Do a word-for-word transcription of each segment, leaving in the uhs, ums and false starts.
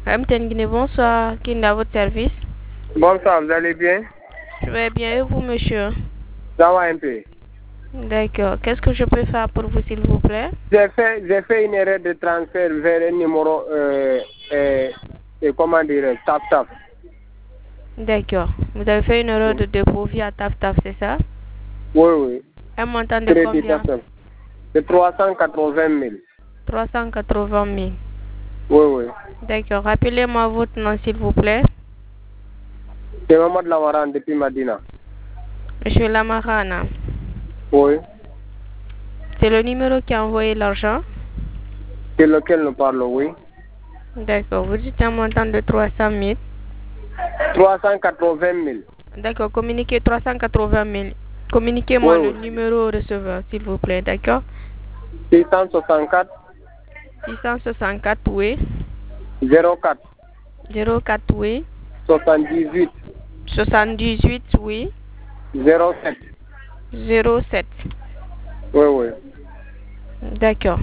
M T N Guinée, bonsoir. Qui est à votre service? Bonsoir, vous allez bien? Je vais bien. Et vous, monsieur? Ça va un peu. D'accord. Qu'est-ce que je peux faire pour vous, s'il vous plaît? J'ai fait, j'ai fait une erreur de transfert vers un numéro, euh, euh, euh, comment dire, tap tap. D'accord. Vous avez fait une erreur de dépôt via tap tap, c'est ça? Oui, oui. Un montant de Crédit combien? personnel. De trois cent quatre-vingt mille. trois cent quatre-vingt mille. Oui, oui. D'accord. Rappelez-moi votre nom, s'il vous plaît. C'est Mohamed Lamaran depuis Madina. Monsieur Lamarana. Oui. C'est le numéro qui a envoyé l'argent? C'est lequel nous parlons, oui. D'accord. Vous dites un montant de trois cent mille. trois cent quatre-vingt mille. D'accord. Communiquez trois cent quatre-vingt mille. Communiquez-moi Oui, le oui. numéro receveur, s'il vous plaît. D'accord? six cent soixante-quatre. six cent soixante-quatre, oui. zéro quatre. zéro quatre, oui. soixante-dix-huit. soixante-dix-huit, oui. zéro sept. zéro sept. Oui, oui. D'accord.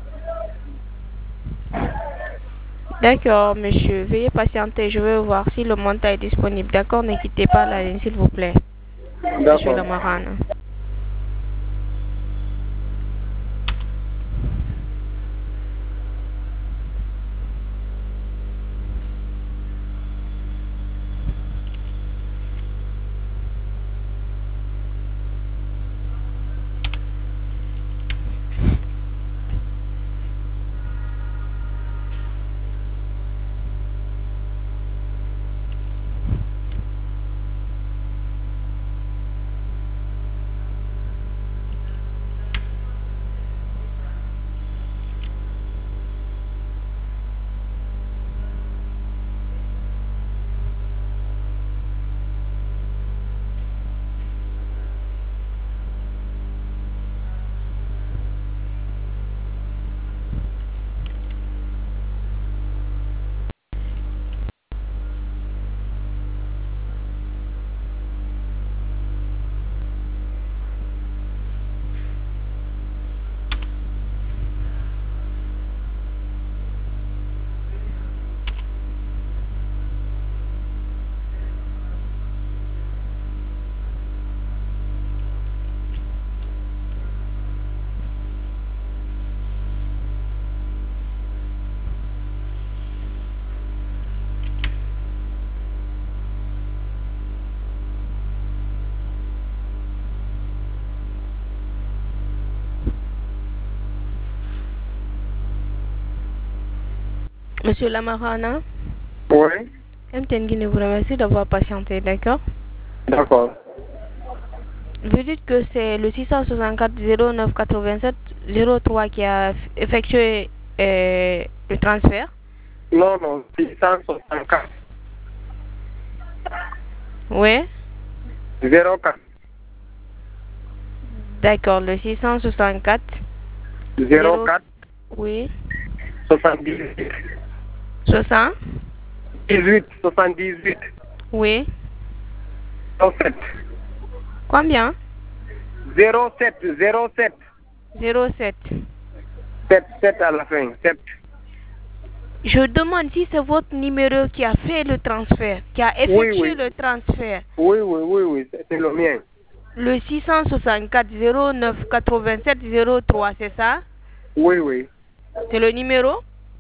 D'accord, monsieur. Veuillez patienter. Je vais voir si le montant est disponible. D'accord? Ne quittez pas la ligne, s'il vous plaît. Monsieur D'accord. Lamarana. Monsieur Lamarana. Oui. M T N Guinée vous remercie d'avoir patienté. D'accord? D'accord. Vous dites que c'est le six cent soixante-quatre zéro neuf quatre-vingt-sept zéro trois qui a effectué euh, le transfert? Non, non, six cent soixante-quatre. Oui. zéro quatre. D'accord, le six cent soixante-quatre. zéro quatre. Oui. soixante-dix-huit. soixante. dix-huit. soixante-dix-huit. Oui. zéro sept. Combien? zéro sept. zéro sept. zéro sept. sept. sept à la fin. sept. Je demande si c'est votre numéro qui a fait le transfert, qui a effectué Oui, oui. le transfert. Oui, oui, oui, oui, c'est c'est le mien. Le six cent soixante-quatre zéro neuf quatre-vingt-sept zéro trois, c'est ça? Oui, oui. C'est le numéro?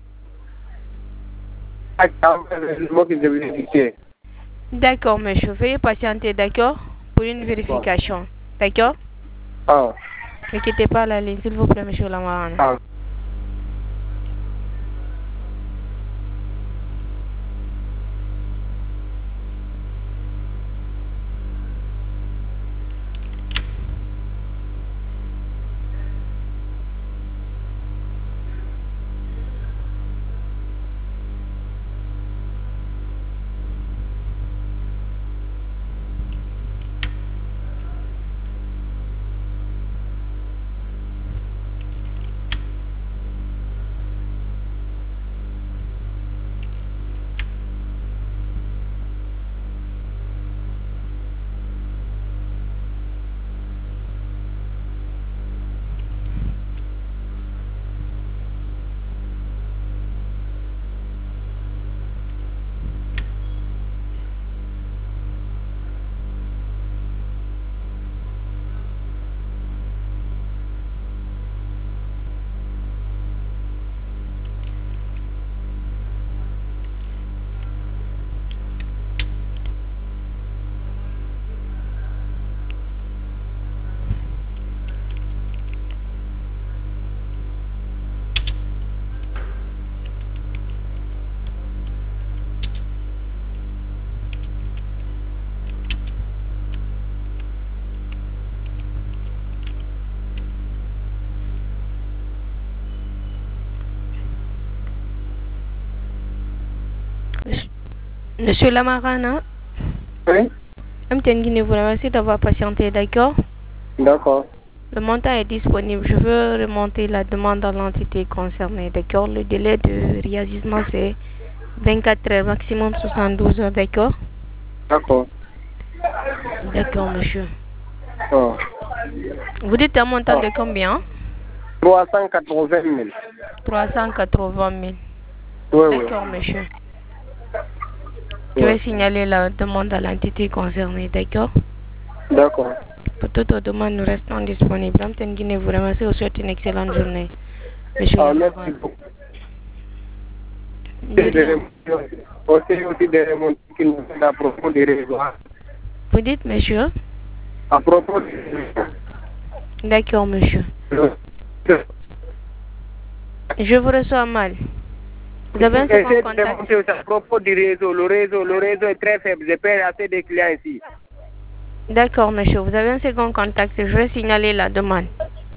Ah, c'est le mot que je vais dicter. D'accord, monsieur. Veuillez patienter, d'accord? Pour une vérification. D'accord? Ah, Ne quittez pas la ligne, s'il vous plaît, monsieur Lamarana. ah. Monsieur Lamarana, Oui. M T N Guinée vous remercie d'avoir patienté, d'accord? D'accord. Le montant est disponible. Je veux remonter la demande à l'entité concernée, d'accord? Le délai de réagissement, c'est vingt-quatre heures, maximum soixante-douze heures, d'accord? D'accord. D'accord, monsieur. Oh. Vous dites un montant de combien? trois cent quatre-vingt mille. trois cent quatre-vingt mille. Oui, oui. D'accord, monsieur. Je vais signaler la demande à l'entité concernée, d'accord? D'accord. Pour toute autre demande, nous restons disponibles. M T N Guinée vous remercie. Vous souhaite une excellente journée. Monsieur Ah, Lamarana. merci beaucoup. De rien. Aussi, aussi des remontées qui nous aident à propos des réseaux. Vous dites, monsieur? À propos des réseaux. D'accord, monsieur. Je vous reçois mal. Vous avez un second contact? À propos du réseau, le réseau, le réseau est très faible. Je perds assez de clients ici. D'accord, monsieur. Vous avez un second contact. Je vais signaler la demande.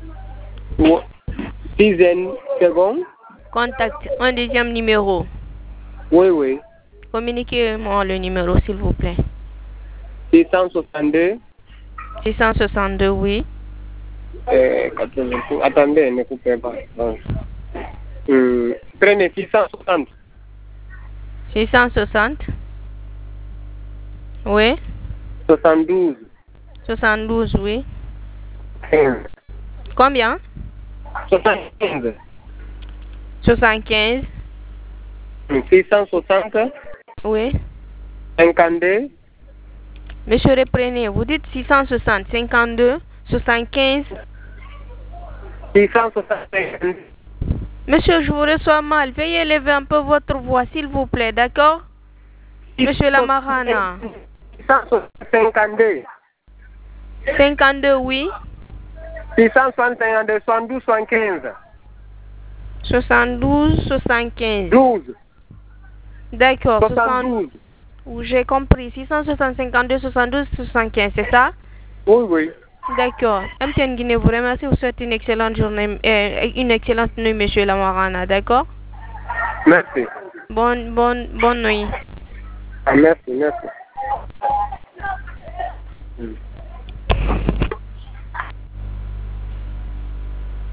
Dizaine secondes. Contact. Un deuxième numéro. Oui, oui. Communiquez-moi le numéro, s'il vous plaît. six cent soixante-deux. six cent soixante-deux, oui. Euh, attendez, ne coupez pas. Hum, prenez six cent soixante. six cent soixante. Oui. soixante-douze. soixante-douze, oui. quinze. Combien? soixante-quinze. soixante-quinze. six cent soixante. Oui. cinquante-deux. Monsieur, reprenez. Vous dites six cent soixante, cinquante-deux, soixante-quinze. six cent soixante. Monsieur, je vous reçois mal. Veuillez élever un peu votre voix, s'il vous plaît, d'accord? Monsieur Lamarana. six cent cinquante-deux. cinquante-deux, oui. six cent soixante-deux, soixante-douze, soixante-quinze. soixante-douze, soixante-quinze. douze. D'accord, soixante-douze. J'ai compris. six cent soixante, cinquante-deux, soixante-douze, soixante-quinze, c'est ça? Oui, oui. D'accord. M T N Guinée vous remercie. Vous souhaite une excellente journée, euh, une excellente nuit, monsieur Lamarana, d'accord? Merci. Bonne, bonne, bonne nuit. Ah, merci, merci.